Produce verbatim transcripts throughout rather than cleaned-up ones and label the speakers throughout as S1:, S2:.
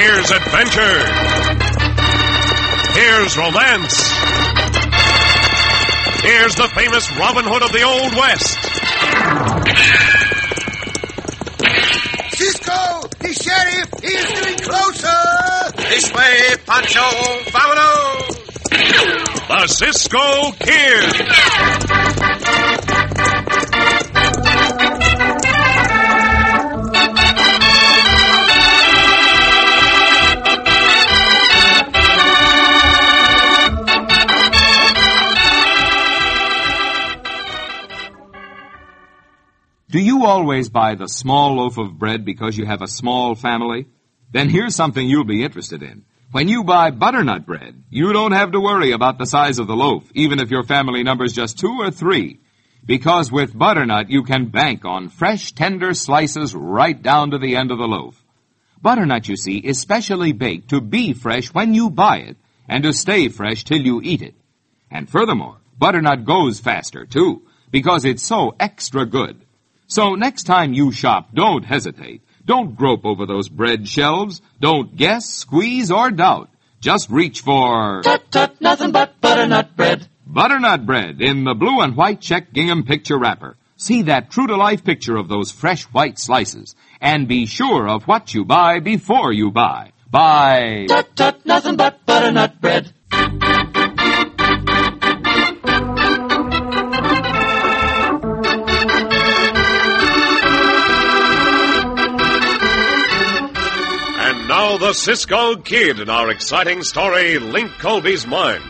S1: Here's adventure. Here's romance. Here's the famous Robin Hood of the Old West.
S2: Cisco, the sheriff, he is getting closer.
S3: This way, Pancho. Vámonos.
S1: The Cisco Kid.
S4: Do you always buy the small loaf of bread because you have a small family? Then here's something you'll be interested in. When you buy butternut bread, you don't have to worry about the size of the loaf, even if your family number's just two or three. Because with butternut, you can bank on fresh, tender slices right down to the end of the loaf. Butternut, you see, is specially baked to be fresh when you buy it, and to stay fresh till you eat it. And furthermore, butternut goes faster, too, because it's so extra good. So next time you shop, don't hesitate. Don't grope over those bread shelves. Don't guess, squeeze, or doubt. Just reach for...
S5: Tut, tut, nothing but butternut bread.
S4: Butternut bread in the blue and white check gingham picture wrapper. See that true-to-life picture of those fresh white slices. And be sure of what you buy before you buy. Buy...
S5: Tut, tut, nothing but butternut bread.
S1: Now the Cisco Kid in our exciting story, Link Colby's Mine.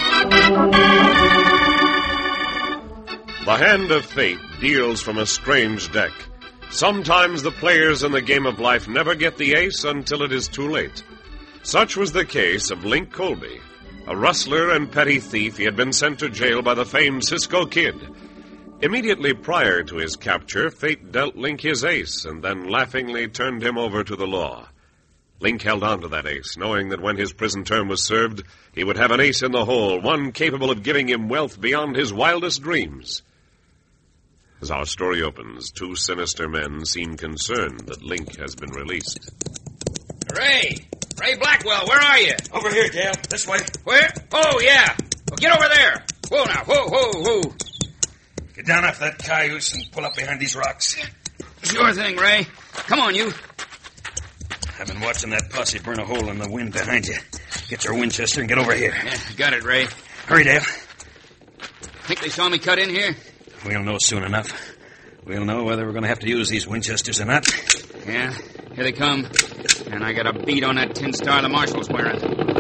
S1: The hand of fate deals from a strange deck. Sometimes the players in the game of life never get the ace until it is too late. Such was the case of Link Colby. A rustler and petty thief, he had been sent to jail by the famed Cisco Kid. Immediately prior to his capture, fate dealt Link his ace and then laughingly turned him over to the law. Link held on to that ace, knowing that when his prison term was served, he would have an ace in the hole, one capable of giving him wealth beyond his wildest dreams. As our story opens, two sinister men seem concerned that Link has been released.
S3: Ray! Ray Blackwell, where are you?
S6: Over here, Dale. This way.
S3: Where? Oh, yeah. Well, get over there. Whoa, now. Whoa, whoa, whoa.
S6: Get down off that cayuse and pull up behind these rocks.
S3: Sure thing, Ray. Come on, you.
S6: I've been watching that posse burn a hole in the wind behind you. Get your Winchester and get over here.
S3: Yeah, got it, Ray.
S6: Hurry, Dale.
S3: Think they saw me cut in here?
S6: We'll know soon enough. We'll know whether we're going to have to use these Winchesters or not.
S3: Yeah, here they come. And I got a beat on that tin star the marshal's wearing.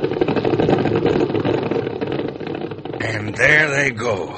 S6: And there they go.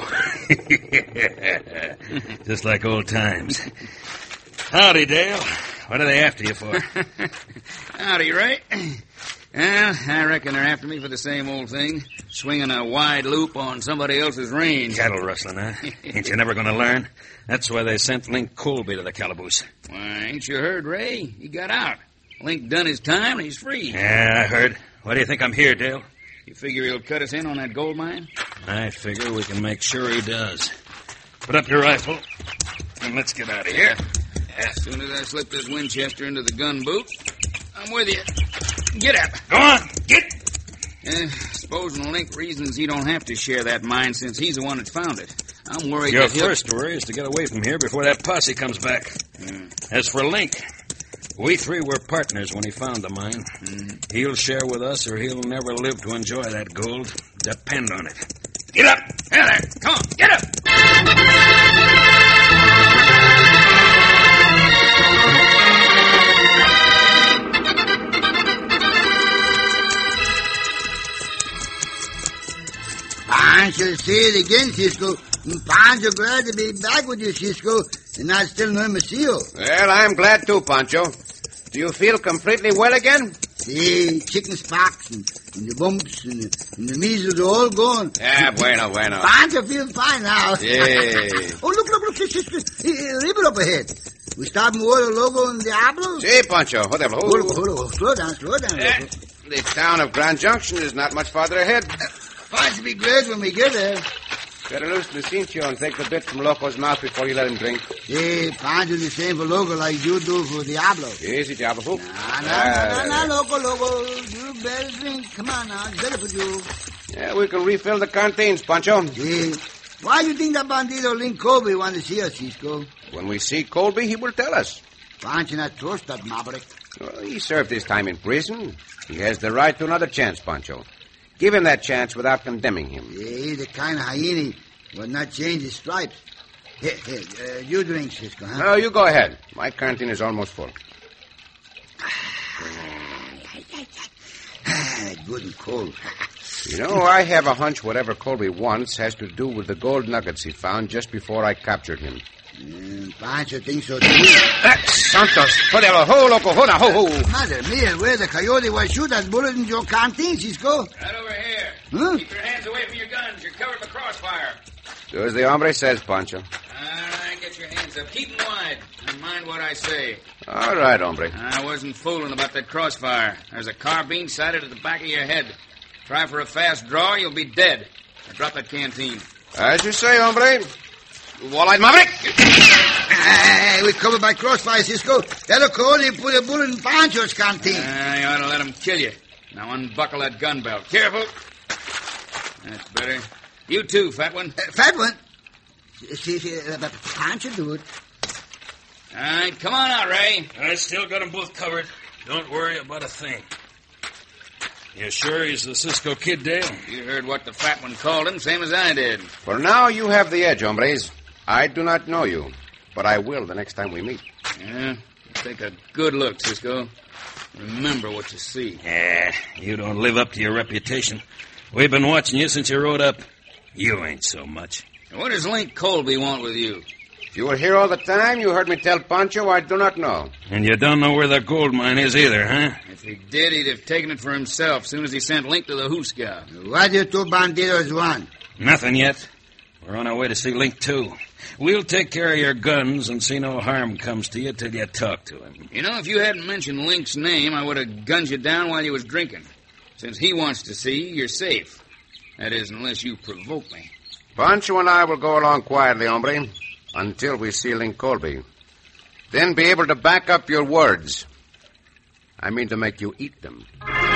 S6: Just like old times. Howdy, Dale. What are they after you for?
S3: Howdy, Ray. Well, I reckon they're after me for the same old thing. Swinging a wide loop on somebody else's range.
S6: Cattle rustling, huh? Ain't you never going to learn? That's why they sent Link Colby to the calaboose.
S3: Why, ain't you heard, Ray? He got out. Link done his time and he's free.
S6: Yeah, I heard. Why do you think I'm here, Dale?
S3: You figure he'll cut us in on that gold mine?
S6: I figure we can make sure he does. Put up your rifle, and let's get out of here.
S3: As soon as I slip this Winchester into the gun boot, I'm with you. Get up.
S6: Go on, get.
S3: Uh, supposing Link reasons he don't have to share that mine since he's the one that found it. I'm worried
S6: Your
S3: that he'll...
S6: first worry is to get away from here before that posse comes back.
S3: Mm.
S6: As for Link, we three were partners when he found the mine.
S3: Mm.
S6: He'll share with us or he'll never live to enjoy that gold. Depend on it. Get up!
S3: There, there. Come on, get up!
S2: I shall say it again, Cisco. Pancho glad to be back with you, Cisco, and I still know Macio.
S3: Well, I'm glad too, Pancho. Do you feel completely well again?
S2: The chicken spots and, and the bumps and the, and the measles are all gone.
S3: Yeah, bueno, bueno.
S2: Pancho feels fine now.
S3: Yeah.
S2: Oh, look, look, look, Cisco. A river up ahead. We stop and water Logo and Diablo?
S3: Si, Pancho. Whatever.
S2: Hold on, hold on. Slow down, slow down.
S3: Yeah. The town of Grand Junction is not much farther ahead.
S2: Fine to be great when we get there.
S7: Better loosen the cincho and take the bit from Loco's mouth before you let him drink.
S2: See, Pancho the same for Loco like you do for Diablo.
S7: Easy, Diablo.
S2: Nah, nah, nah, nah, nah, Loco, Loco. You better drink. Come on now, it's better for you.
S7: Yeah, we can refill the canteens, Pancho.
S2: See, why do you think that bandito Link Colby want to see us, Cisco?
S7: When we see Colby, he will tell us.
S2: Pancho not trust that maverick.
S7: Well, he served his time in prison. He has the right to another chance, Pancho. Give him that chance without condemning him.
S2: Yeah, he's the kind of hyena who will not change his stripes. Here, here, uh, you drink, Cisco, huh?
S7: No, you go ahead. My canteen is almost full.
S2: Good and cold.
S7: You know, I have a hunch whatever Colby wants has to do with the gold nuggets he found just before I captured him.
S2: Mm, Pancho thinks so too.
S7: Ah, Santos! Podelo, ho, loco, ho, na, ho, ho!
S2: Madre mia, where the coyote will shoot that bullet in your canteen, Cisco?
S3: Right over here.
S2: Huh?
S3: Keep your hands away from your guns. You're covered by crossfire.
S7: Do as the hombre says, Pancho.
S3: All right, get your hands up. Keep them wide. And mind what I say.
S7: All right, hombre.
S3: I wasn't fooling about that crossfire. There's a carbine sighted at the back of your head. Try for a fast draw, you'll be dead. Now drop that canteen.
S7: As you say, hombre. Wall-eyed maverick!
S2: Hey, we covered by crossfire, Cisco. That'll coyote put a bullet in Pancho's canteen.
S3: Uh, you ought to let him kill you. Now unbuckle that gun belt. Careful. That's better. You too, fat one.
S2: Uh, fat one? See, see, uh, but Pancho do it.
S3: All right, come on out, Ray.
S6: I still got them both covered. Don't worry about a thing. You sure he's the Cisco Kid, Dale?
S3: You heard what the fat one called him, same as I did.
S7: For now, you have the edge, hombres. I do not know you, but I will the next time we meet.
S3: Yeah? Take a good look, Cisco. Remember what you see.
S6: Yeah, you don't live up to your reputation. We've been watching you since you rode up. You ain't so much.
S3: What does Link Colby want with you?
S7: If you were here all the time, you heard me tell Pancho I do not know.
S6: And you don't know where the gold mine is either, huh?
S3: If he did, he'd have taken it for himself as soon as he sent Link to the Huska.
S2: What do you two banditos want?
S6: Nothing yet. We're on our way to see Link, too. We'll take care of your guns and see no harm comes to you till you talk to him.
S3: You know, if you hadn't mentioned Link's name, I would have gunned you down while you was drinking. Since he wants to see you, you're safe. That is, unless you provoke me.
S7: Pancho and I will go along quietly, hombre, until we see Link Colby. Then be able to back up your words. I mean to make you eat them.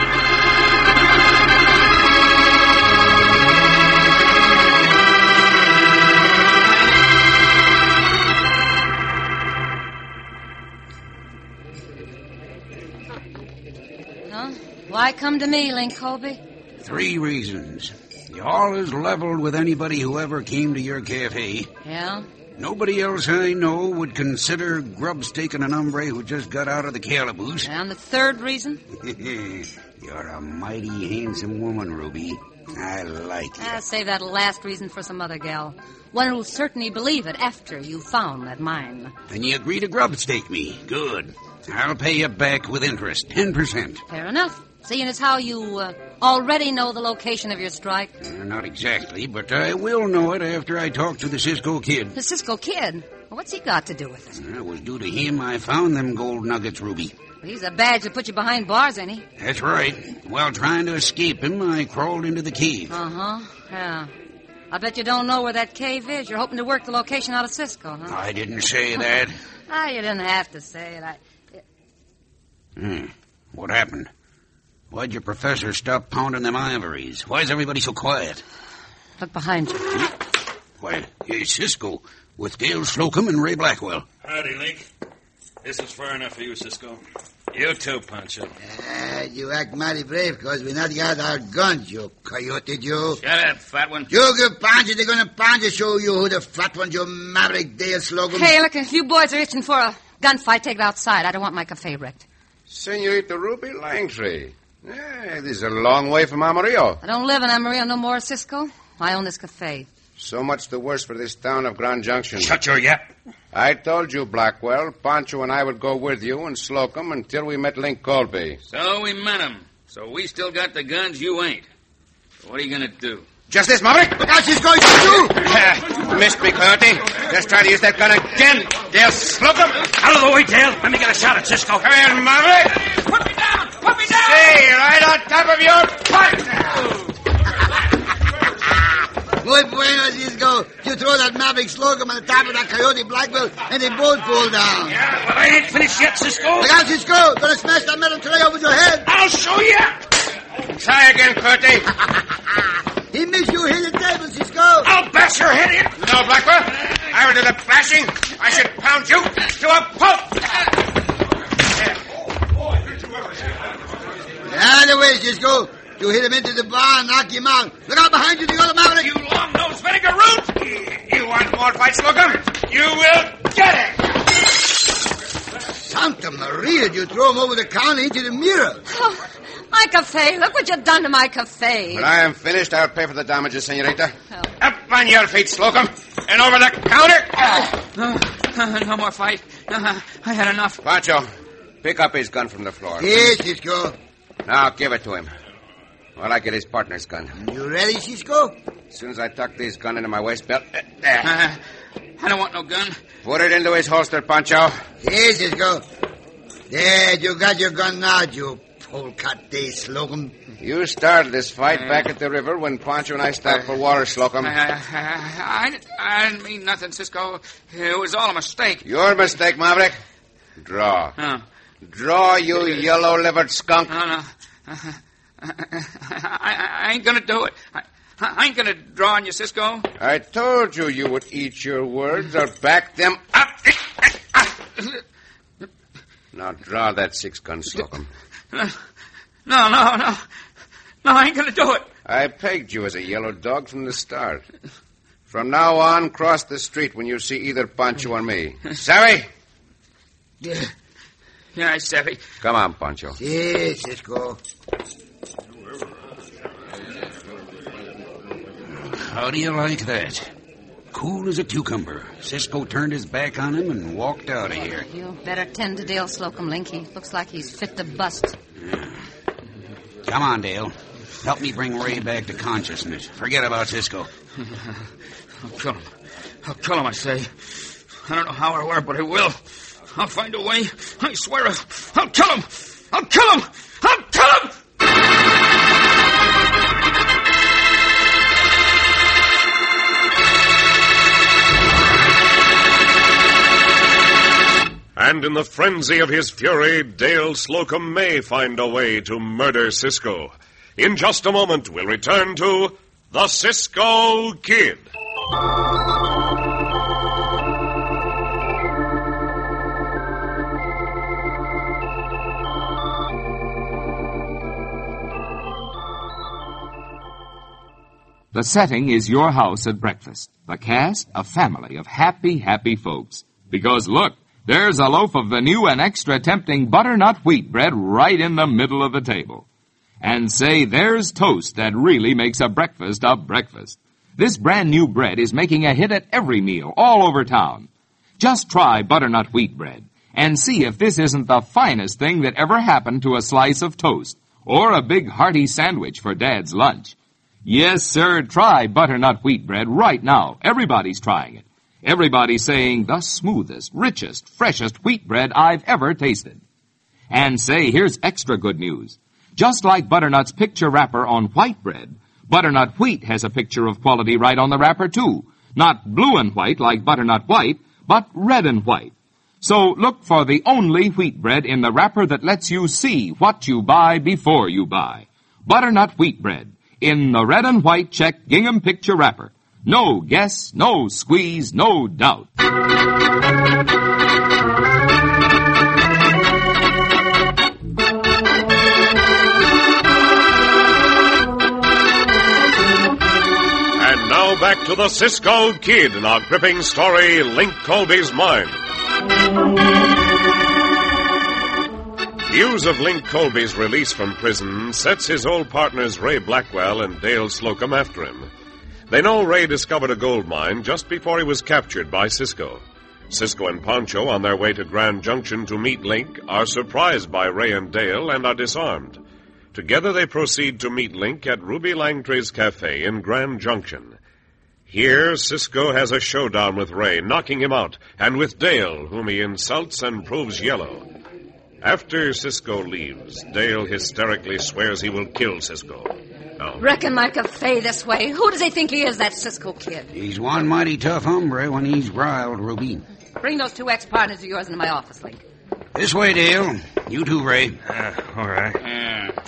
S8: Huh? Why come to me, Link Colby?
S9: Three reasons. You always leveled with anybody who ever came to your cafe.
S8: Yeah?
S9: Nobody else I know would consider grub-staking an hombre who just got out of the calaboose.
S8: And the third reason?
S9: You're a mighty handsome woman, Ruby. I like you.
S8: I'll save that last reason for some other gal. One who'll certainly believe it after you found that mine.
S9: Then you agree to grub-stake me. Good. I'll pay you back with interest. Ten percent.
S8: Fair enough. Seeing as how you uh, already know the location of your strike.
S9: Uh, not exactly, but I will know it after I talk to the Cisco Kid.
S8: The Cisco Kid? What's he got to do with it?
S9: It was due to him I found them gold nuggets, Ruby.
S8: Well, he's a badge to put you behind bars, ain't he?
S9: That's right. While trying to escape him, I crawled into the cave.
S8: Uh-huh. Yeah. I bet you don't know where that cave is. You're hoping to work the location out of Cisco, huh?
S9: I didn't say that.
S8: Ah, you didn't have to say it. I...
S9: Hmm. What happened? Why'd your professor stop pounding them ivories? Why's everybody so quiet?
S8: Look behind you.
S9: Why, here's Cisco with Dale Slocum and Ray Blackwell.
S6: Howdy, Link. This is far enough for you, Cisco. You too, Pancho.
S2: Uh, you act mighty brave because we not got our guns, you coyote, you.
S3: Shut up, fat one.
S2: You give Pancho, they're going to Pancho show you who the fat one, you maverick Dale Slocum.
S8: Hey, look, if you boys are itching for a gunfight, take it outside. I don't want my cafe wrecked.
S7: Senorita Ruby Langtry. Yeah, this is a long way from Amarillo.
S8: I don't live in Amarillo no more, Cisco. I own this cafe.
S7: So much the worse for this town of Grand Junction.
S6: Shut your yap.
S7: I told you, Blackwell, Pancho and I would go with you and Slocum until we met Link Colby.
S3: So we met him. So we still got the guns, you ain't. So what are you going to do?
S7: Just this, Maverick.
S2: Look out, Cisco, you shoot!
S7: Uh, missed me, Coyote. Just try to use that gun again. Dale Slocum.
S6: Out of the way, Dale. Let me get a shot at Cisco.
S7: Come here, Maverick.
S3: Put me down! Put me down!
S7: Stay right on top of your pipe.
S2: Muy bueno, Cisco. You throw that Maverick Slocum on the top of that Coyote Blackwell, and they both fall down.
S6: Yeah, but I ain't finished yet, Cisco.
S2: Look out, Cisco. Gonna smash that metal tray over your head.
S6: I'll show you.
S7: Try again, Curty.
S2: He makes you hit the table, Cisco.
S6: I'll bash your head in.
S7: No, Blackwell. I will do the bashing. I should pound you to a pulp.
S2: The other way, Cisco. You hit him into the bar and knock him out. Look out behind you, the other Maverick.
S6: You long-nosed vinegar root.
S7: You want more fight, Slocum? You will get it.
S2: Santa Maria, you throw him over the counter into the mirror.
S8: Oh, my cafe. Look what you've done to my cafe.
S7: When I am finished, I'll pay for the damages, senorita.
S8: Oh.
S7: Up on your feet, Slocum, and over the counter.
S3: No, no more fight. No, I had enough.
S7: Pancho, pick up his gun from the floor.
S2: Yes, Cisco.
S7: Now give it to him. While I get his partner's gun.
S2: You ready, Cisco?
S7: As soon as I tuck this gun into my waist belt. Uh, there.
S3: Uh, I don't want no gun.
S7: Put it into his holster, Pancho.
S2: Yes, Cisco. There, you got your gun now, you polecat day Slocum.
S7: You started this fight back at the river when Pancho and I stopped for water, Slocum.
S3: I, I, I, I didn't mean nothing, Cisco. It was all a mistake.
S7: Your mistake, Maverick. Draw.
S3: Oh.
S7: Draw, you yellow-livered skunk.
S3: No, no. Uh, I, I ain't gonna do it. I, I ain't gonna draw on you, Cisco.
S7: I told you you would eat your words or back them up. Now draw that six-gun, Slocum.
S3: No, no, no. No, I ain't gonna do it.
S7: I pegged you as a yellow dog from the start. From now on, cross the street when you see either Pancho or me. Savvy?
S3: Yeah, yeah, I savvy.
S7: Come on, Pancho.
S2: Yes, Cisco.
S9: How do you like that? Cool as a cucumber. Cisco turned his back on him and walked out of here.
S8: You better tend to Dale Slocum, Linky. Looks like he's fit to bust.
S9: Yeah. Come on, Dale. Help me bring Ray back to consciousness. Forget about Cisco.
S3: I'll kill him. I'll kill him, I say. I don't know how or where, but I will. I'll find a way. I swear it. I'll kill him. I'll kill him. I'll kill him.
S1: And in the frenzy of his fury, Dale Slocum may find a way to murder Cisco. In just a moment, we'll return to The Cisco Kid.
S4: The setting is your house at breakfast. The cast, a family of happy, happy folks. Because look, there's a loaf of the new and extra tempting butternut wheat bread right in the middle of the table. And say, there's toast that really makes a breakfast a breakfast. This brand new bread is making a hit at every meal all over town. Just try butternut wheat bread and see if this isn't the finest thing that ever happened to a slice of toast or a big hearty sandwich for Dad's lunch. Yes, sir, try butternut wheat bread right now. Everybody's trying it. Everybody's saying the smoothest, richest, freshest wheat bread I've ever tasted. And say, here's extra good news. Just like Butternut's picture wrapper on white bread, Butternut Wheat has a picture of quality right on the wrapper, too. Not blue and white like Butternut White, but red and white. So look for the only wheat bread in the wrapper that lets you see what you buy before you buy. Butternut Wheat Bread in the red and white check gingham picture wrapper. No guess, no squeeze, no doubt.
S1: And now back to the Cisco Kid in our gripping story, Link Colby's Mine. News of Link Colby's release from prison sets his old partners Ray Blackwell and Dale Slocum after him. They know Ray discovered a gold mine just before he was captured by Cisco. Cisco and Pancho, on their way to Grand Junction to meet Link, are surprised by Ray and Dale and are disarmed. Together they proceed to meet Link at Ruby Langtry's Cafe in Grand Junction. Here, Cisco has a showdown with Ray, knocking him out, and with Dale, whom he insults and proves yellow. After Cisco leaves, Dale hysterically swears he will kill Cisco. now.
S8: Reckon my cafe this way. Who does he think he is, that Cisco kid?
S9: He's one mighty tough hombre when he's riled, Ruby.
S8: Bring those two ex-partners of yours into my office, Link.
S9: This way, Dale. You too, Ray.
S6: Uh, all right. Uh.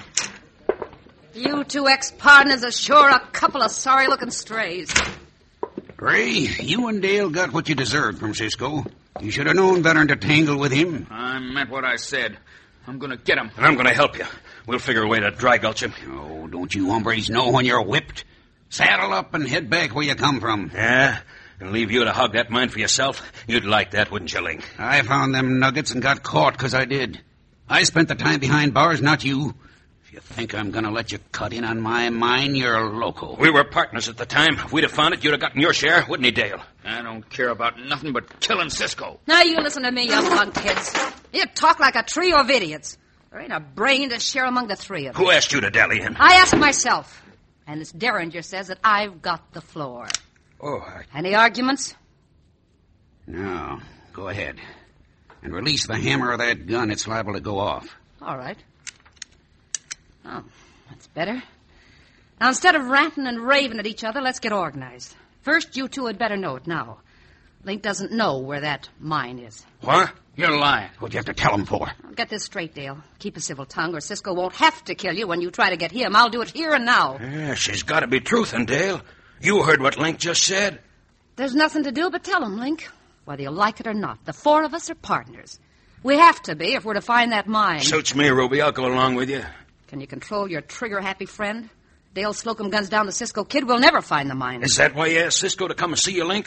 S8: You two ex-partners are sure a couple of sorry-looking strays.
S9: Ray, you and Dale got what you deserved from Cisco. You should have known better than to tangle with him.
S3: I meant what I said. I'm going to get him.
S6: And I'm going to help you. We'll figure a way to dry gulch him.
S9: Oh, don't you hombres know when you're whipped? Saddle up and head back where you come from.
S6: Yeah? And leave you to hog that mine for yourself? You'd like that, wouldn't you, Link?
S9: I found them nuggets and got caught because I did. I spent the time behind bars, not you. If you think I'm going to let you cut in on my mine, you're loco.
S6: We were partners at the time. If we'd have found it, you'd have gotten your share, wouldn't he, Dale?
S3: I don't care about nothing but killing Cisco.
S8: Now you listen to me, you punk kids. You talk like a trio of idiots. There ain't a brain to share among the three of you.
S6: Who asked you to dally in?
S8: I asked myself. And this Derringer says that I've got the floor.
S6: Oh, I...
S8: Any arguments?
S9: No. Go ahead. And release the hammer of that gun. It's liable to go off.
S8: All right. Oh, that's better. Now, instead of ranting and raving at each other, let's get organized. First, you two had better know it now. Link doesn't know where that mine is.
S6: What?
S3: You're lying.
S9: What'd you have to tell him for?
S8: I'll get this straight, Dale. Keep a civil tongue, or Cisco won't have to kill you when you try to get him. I'll do it here and now.
S6: Yeah, she's got to be truthin', Dale. You heard what Link just said.
S8: There's nothing to do but tell him, Link. Whether you like it or not, the four of us are partners. We have to be if we're to find that mine.
S6: Suits me, Ruby. I'll go along with you.
S8: Can you control your trigger-happy friend? Dale Slocum guns down the Cisco kid. We'll never find the mine.
S6: Is that why you asked Cisco to come and see you, Link?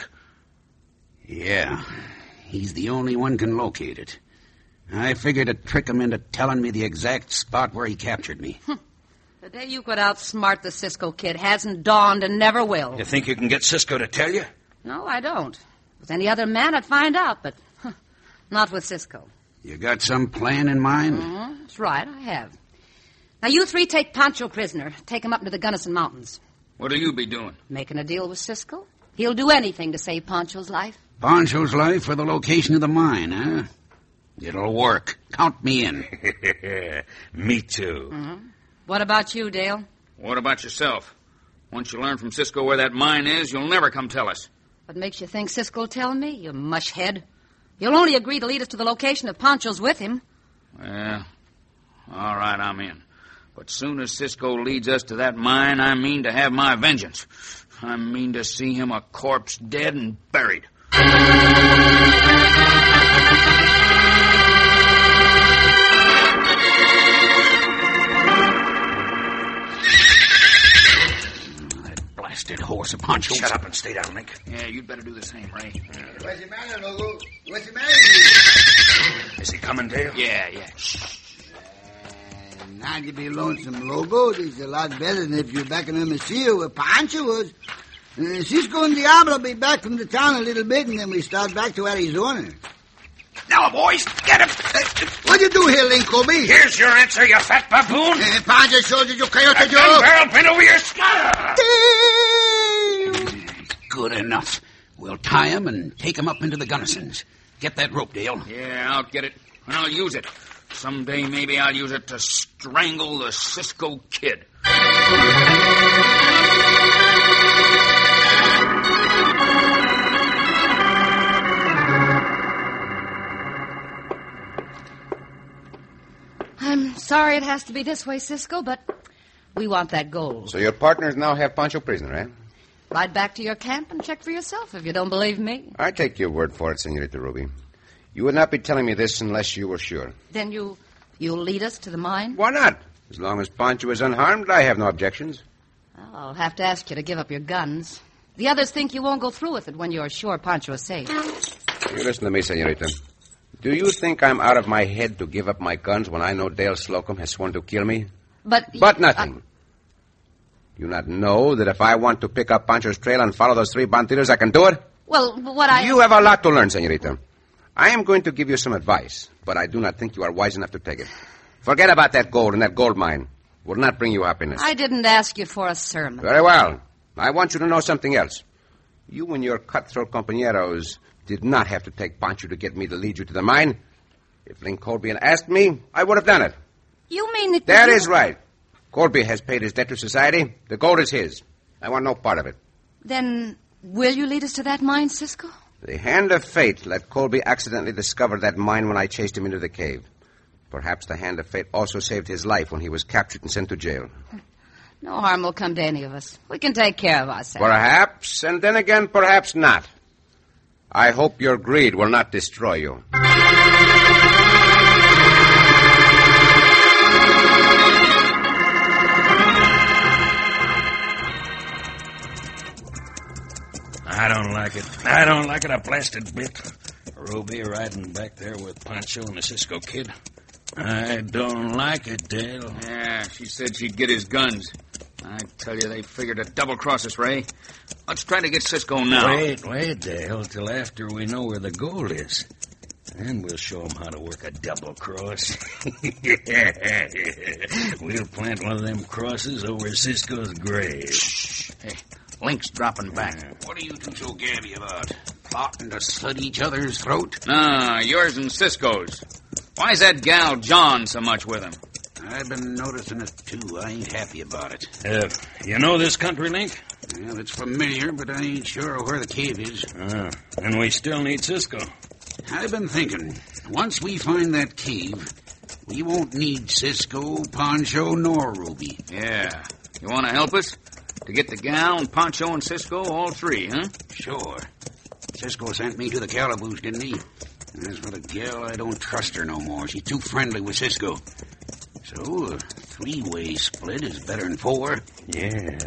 S9: Yeah. He's the only one can locate it. I figured to trick him into telling me the exact spot where he captured me.
S8: The day you could outsmart the Cisco kid hasn't dawned and never will.
S6: You think you can get Cisco to tell you?
S8: No, I don't. With any other man, I'd find out, but huh, not with Cisco.
S9: You got some plan in mind?
S8: Mm-hmm. That's right, I have. Now, you three take Pancho prisoner. Take him up into the Gunnison Mountains.
S3: What'll you be doing?
S8: Making a deal with Cisco. He'll do anything to save Pancho's life.
S9: Pancho's life for the location of the mine, huh? It'll work. Count me in.
S6: Me too.
S8: Mm-hmm. What about you, Dale?
S3: What about yourself? Once you learn from Cisco where that mine is, you'll never come tell us.
S8: What makes you think Cisco'll tell me, you mushhead? You'll only agree to lead us to the location if Pancho's with him.
S3: Well, all right, I'm in. But soon as Cisco leads us to that mine, I mean to have my vengeance. I mean to see him a corpse dead and buried.
S9: Blasted horse of Pancho.
S6: Shut up and stay down, Link.
S3: Yeah, you'd better do the same, Ray.
S2: What's the matter, Logo? What's the matter with you?
S6: Is he coming, Dale?
S3: Yeah, yeah.
S2: Uh, not to be lonesome, Logo. This is a lot better than if you're back in Hermosillo where Pancho was. Uh, Cisco and Diablo will be back from the town a little bit, and then we start back to Arizona.
S9: Now, boys, get him.
S2: Uh, what do you do here, Link Colby?
S6: Here's your answer, you fat baboon.
S2: Uh, Pancho showed you coyote
S6: That
S2: Joe.
S6: gun barrel bent over your skull.
S9: Good enough. We'll tie him and take him up into the Gunnisons. Get that rope, Dale.
S3: Yeah, I'll get it, and I'll use it. Someday maybe I'll use it to strangle the Cisco kid.
S8: I'm sorry it has to be this way, Cisco, but we want that gold.
S7: So your partners now have Pancho prisoner, eh?
S8: Ride back to your camp and check for yourself if you don't believe me.
S7: I take your word for it, Senorita Ruby. You would not be telling me this unless you were sure.
S8: Then you, you'll lead us to the mine?
S7: Why not? As long as Pancho is unharmed, I have no objections.
S8: Well, I'll have to ask you to give up your guns. The others think you won't go through with it when you're sure Pancho is safe.
S7: You listen to me, Senorita. Do you think I'm out of my head to give up my guns when I know Dale Slocum has sworn to kill me?
S8: But...
S7: But nothing. Uh, you not know that if I want to pick up Pancho's trail and follow those three bandidos, I can do it?
S8: Well, what I...
S7: You have a lot to learn, Senorita. I am going to give you some advice, but I do not think you are wise enough to take it. Forget about that gold and that gold mine. It will not bring you happiness.
S8: I didn't ask you for a sermon.
S7: Very well. I want you to know something else. You and your cutthroat compañeros did not have to take Pancho to get me to lead you to the mine. If Link Colby had asked me, I would have done it.
S8: You mean that...
S7: That
S8: you...
S7: is right. Colby has paid his debt to society. The gold is his. I want no part of it.
S8: Then will you lead us to that mine, Cisco?
S7: The hand of fate let Colby accidentally discover that mine when I chased him into the cave. Perhaps the hand of fate also saved his life when he was captured and sent to jail.
S8: No harm will come to any of us. We can take care of ourselves.
S7: Perhaps, and then again, perhaps not. I hope your greed will not destroy you.
S6: I don't like it. I don't like it a blasted bit. Ruby riding back there with Pancho and the Cisco Kid. I don't like it, Dale.
S3: Yeah, she said she'd get his guns. I tell you, they figured to double-cross us, Ray. Let's try to get Cisco now.
S6: Wait, wait, Dale, till after we know where the gold is. Then we'll show them how to work a double cross. We'll plant one of them crosses over Cisco's grave.
S3: Shh. Hey, Link's dropping back.
S9: What are you two so gabby about? Plotting to slit each other's throat?
S3: Nah, yours and Cisco's. Why's that gal John so much with him?
S9: I've been noticing it, too. I ain't happy about it.
S6: Uh, you know this country, Link?
S9: Well, it's familiar, but I ain't sure of where the cave is.
S6: Uh, and we still need Cisco.
S9: I've been thinking, once we find that cave, we won't need Cisco, Pancho, nor Ruby.
S3: Yeah. You want to help us? To get the gal and Pancho and Cisco, all three, huh?
S9: Sure. Cisco sent me to the calaboose, didn't he? As for the gal, I don't trust her no more. She's too friendly with Cisco. So, a three-way split is better than four.
S6: Yeah.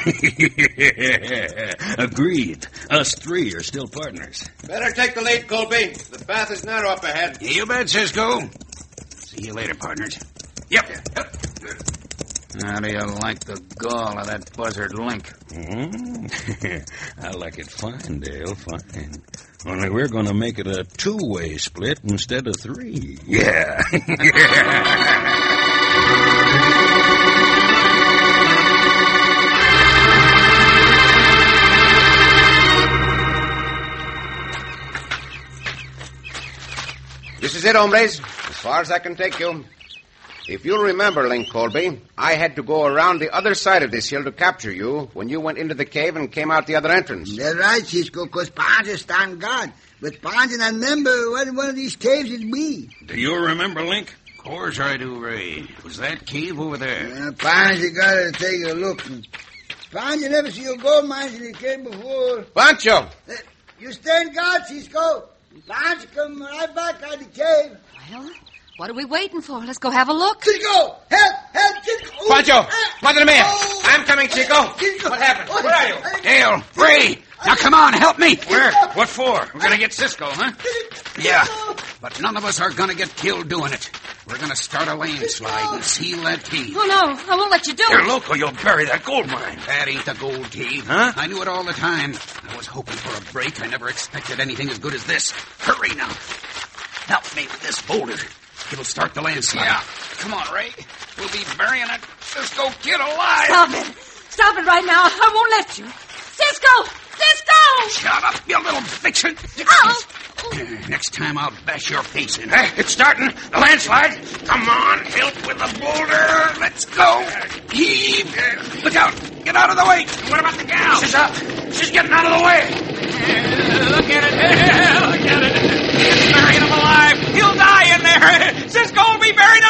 S6: Agreed. Us three are still partners.
S7: Better take the lead, Colby. The path is narrow up ahead.
S9: Yeah, you bet, Cisco. See you later, partners.
S3: Yep. yep. How do you like the gall of that buzzard Link?
S6: Mm-hmm. I like it fine, Dale, fine. Only we're going to make it a two-way split instead of three. Yeah.
S7: This is it, hombres. As far as I can take you. If you'll remember, Link Colby, I had to go around the other side of this hill to capture you when you went into the cave and came out the other entrance.
S2: That's right, Cisco, because Pancho stand guard. But Pancho not remember what one of these caves it be.
S6: Do you remember, Link?
S9: Of course I do, Ray. Was that cave over there?
S2: Uh, Pancho got to take a look. Pancho never see a gold mine in the cave before.
S7: Pancho!
S2: Uh, you stand guard, Cisco. Pancho come right back out of the cave.
S8: Well, what are we waiting for? Let's go have a look.
S2: Cisco! Help! Help, Cisco!
S7: Pancho!
S2: Uh,
S7: Mother mia!
S2: Oh,
S7: I'm coming, Chico.
S2: Cisco.
S7: What happened?
S2: Oh,
S7: Where are you?
S9: Dale, Ray, now come on, help me.
S3: Where? What for? We're going to get Cisco, huh?
S9: Yeah, but none of us are going to get killed doing it. We're going to start a landslide and seal that cave.
S8: Oh, no, I won't let you do
S6: You're
S8: it.
S6: loco, you'll bury that gold mine.
S9: That ain't the gold cave.
S6: Huh?
S9: I knew it all the time. I was hoping for a break. I never expected anything as good as this. Hurry now. Help me with this boulder. It'll start the landslide.
S3: Yeah. Come on, Ray. We'll be burying that Cisco Kid alive.
S8: Stop it. Stop it right now. I won't let you. Cisco! Cisco!
S9: Shut up, you little vixen.
S8: Oh!
S9: Next time I'll bash your face in.
S6: Hey, it's starting. The landslide. Come on, help with the boulder. Let's go.
S9: Heave. Look out. Get out of the way.
S6: What about the gal? She's up. She's getting out of the way.
S3: Look at it. Look at it. It's burying him alive. He'll die in there. Cisco will be buried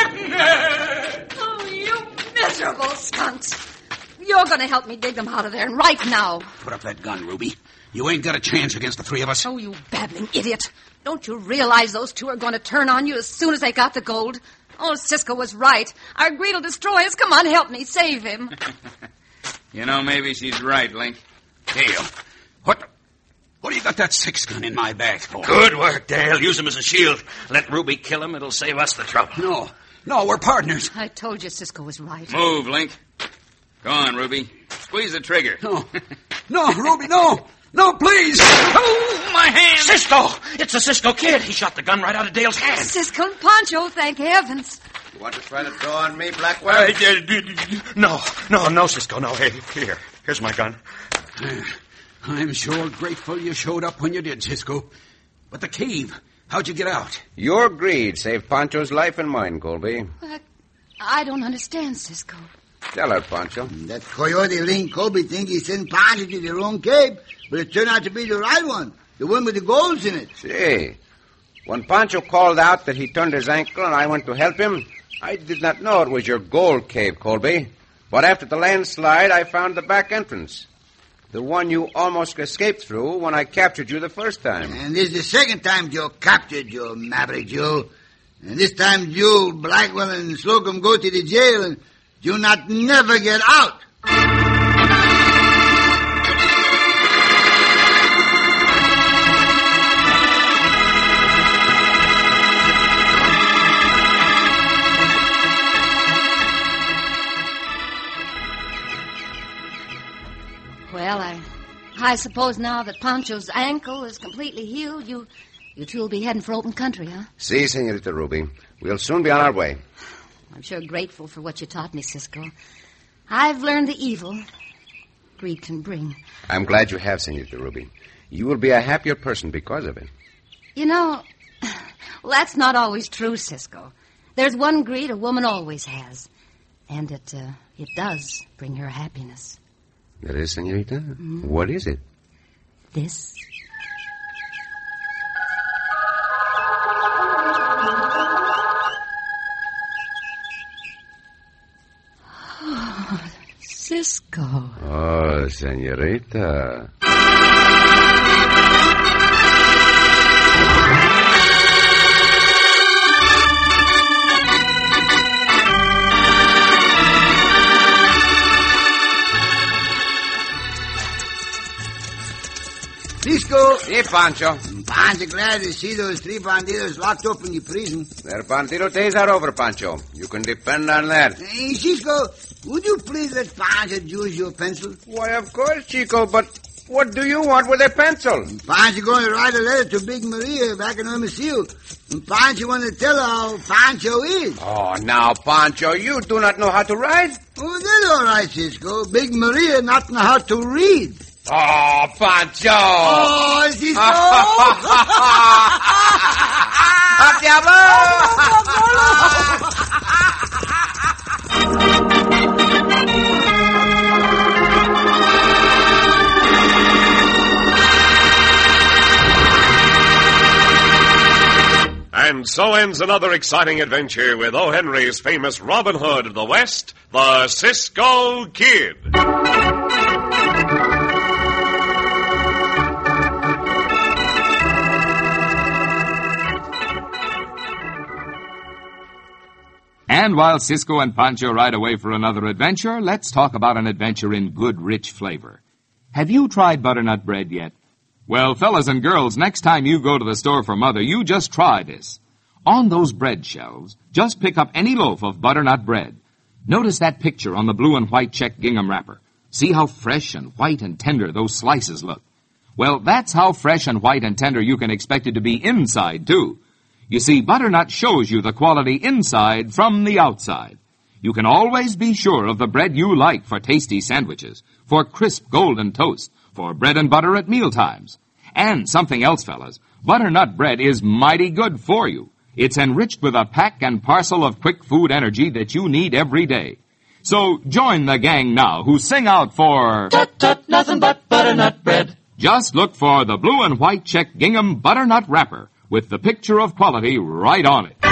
S3: alive.
S8: Oh, you miserable skunks. You're going to help me dig them out of there, and right now.
S9: Put up that gun, Ruby. You ain't got a chance against the three of us.
S8: Oh, you babbling idiot. Don't you realize those two are going to turn on you as soon as they got the gold? Oh, Cisco was right. Our greed will destroy us. Come on, help me. Save him.
S3: You know, maybe she's right, Link.
S9: Dale, what the... What do you got that six gun in my bag for?
S6: Good work, Dale. Use him as a shield. Let Ruby kill him. It'll save us the trouble.
S9: No, no, we're partners.
S8: I told you Cisco was right.
S3: Move, Link. Go on, Ruby. Squeeze the trigger.
S9: No, no, Ruby, no. No, please.
S3: Oh, my hand.
S6: Cisco! It's the Cisco Kid. He shot the gun right out of Dale's hand.
S8: Cisco and Pancho, thank heavens.
S7: You want to try to throw on me, Blackwell?
S6: Uh, no, no, no, Cisco, no. Hey, here. Here's my gun.
S9: I'm sure grateful you showed up when you did, Cisco. But the cave, how'd you get out?
S7: Your greed saved Pancho's life and mine, Colby.
S8: I, I don't understand, Cisco.
S7: Tell her, Pancho.
S2: That coyote Link Colby think he sent Pancho to the wrong cave, but it turned out to be the right one. The one with the golds in it.
S7: See, when Pancho called out that he turned his ankle and I went to help him, I did not know it was your gold cave, Colby. But after the landslide, I found the back entrance. The one you almost escaped through when I captured you the first time.
S2: And this is the second time Joe captured you, Maverick Joe. And this time Joe, Blackwell, and Slocum go to the jail and you not never get out.
S8: Well, I, I suppose now that Pancho's ankle is completely healed, you, you two will be heading for open country, huh?
S7: Si, Senorita Ruby. We'll soon be on our way.
S8: I'm sure grateful for what you taught me, Cisco. I've learned the evil greed can bring.
S7: I'm glad you have, Senorita Ruby. You will be a happier person because of it.
S8: You know, well, that's not always true, Cisco. There's one greed a woman always has, and it, uh, it does bring her happiness.
S7: That is, Senorita?
S8: Mm-hmm.
S7: What is it?
S8: This. Oh, Cisco.
S7: Oh, Senorita.
S2: Cisco.
S7: Si, Pancho.
S2: Pancho glad to see those three bandidos locked up in the prison.
S7: Their bandido days are over, Pancho. You can depend on that.
S2: Hey, Cisco, would you please let Pancho use your pencil?
S7: Why, of course, Chico, but what do you want with a pencil?
S2: Pancho going to write a letter to Big Maria back in Hermosillo. And Pancho want to tell her how Pancho is.
S7: Oh, now, Pancho, you do not know how to write?
S2: Oh, that's all right, Cisco. Big Maria not know how to read.
S7: Oh, Pancho!
S2: Oh, Cisco!
S7: ¡Al diablo!
S1: And so ends another exciting adventure with O. Henry's famous Robin Hood of the West, the Cisco Kid.
S4: And while Cisco and Pancho ride away for another adventure, let's talk about an adventure in good, rich flavor. Have you tried butternut bread yet? Well, fellas and girls, next time you go to the store for Mother, you just try this. On those bread shelves, just pick up any loaf of butternut bread. Notice that picture on the blue and white check gingham wrapper. See how fresh and white and tender those slices look. Well, that's how fresh and white and tender you can expect it to be inside, too. You see, butternut shows you the quality inside from the outside. You can always be sure of the bread you like for tasty sandwiches, for crisp golden toast, for bread and butter at mealtimes. And something else, fellas, butternut bread is mighty good for you. It's enriched with a pack and parcel of quick food energy that you need every day. So join the gang now who sing out for...
S5: Tut, tut, nothing but butternut bread.
S4: Just look for the blue and white check gingham butternut wrapper with the picture of quality right on it.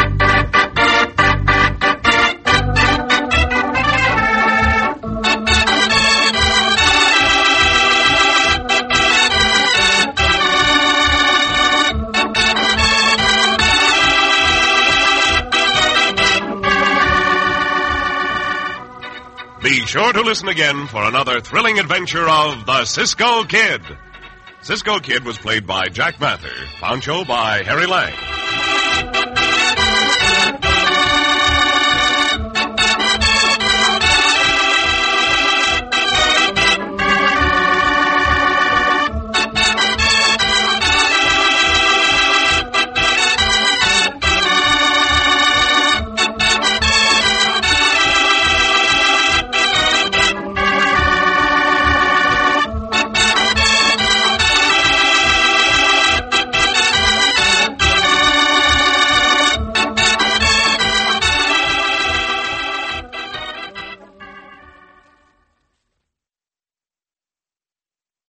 S1: Be sure to listen again for another thrilling adventure of the Cisco Kid. Cisco Kid was played by Jack Mather, Pancho by Harry Lang.